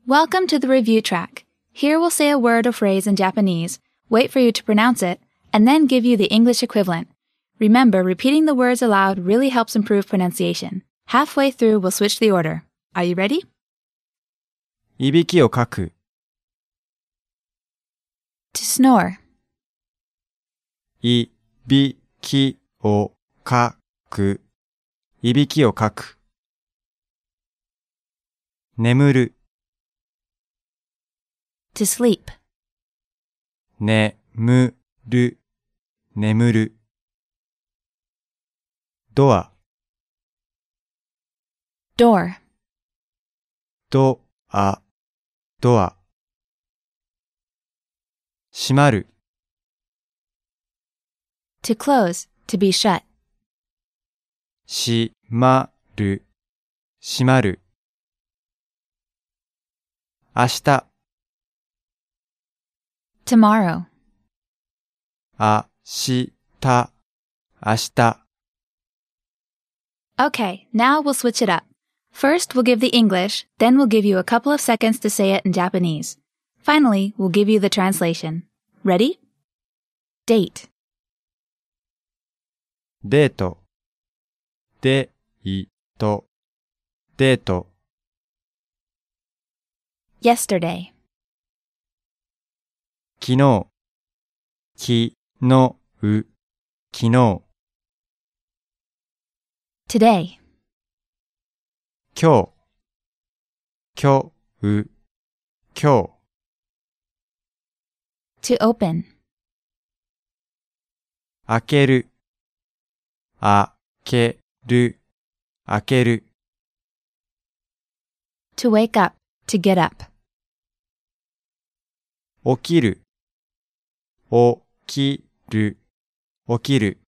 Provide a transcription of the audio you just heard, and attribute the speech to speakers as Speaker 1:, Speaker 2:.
Speaker 1: Welcome to the review track. Here we'll say a word or phrase in Japanese, wait for you to pronounce it, and then give you the English equivalent. Remember, repeating the words aloud really helps improve pronunciation. Halfway through, we'll switch the order. Are you ready?
Speaker 2: いびきをかく。
Speaker 1: To snore.
Speaker 2: いびきをかく。いびきをかく。眠る。
Speaker 1: To sleep.
Speaker 2: 眠る。眠る。ドア。
Speaker 1: Door.
Speaker 2: ドア。ドア。閉まる。
Speaker 1: To close, to be shut.
Speaker 2: 閉まる。閉まる。明日。
Speaker 1: Tomorrow.
Speaker 2: 明日。明日。
Speaker 1: Okay, now we'll switch it up. First, we'll give the English, then we'll give you a couple of seconds to say it in Japanese. Finally, we'll give you the translation. Ready? Date.
Speaker 2: デート。デート。デート。
Speaker 1: Yesterday.
Speaker 2: 昨日。昨日。昨日。
Speaker 1: Today.
Speaker 2: 今日。今日。今日。
Speaker 1: To open.
Speaker 2: 開ける。開ける。開ける。
Speaker 1: To wake up, to get up.
Speaker 2: 起きる。起きる。起きる。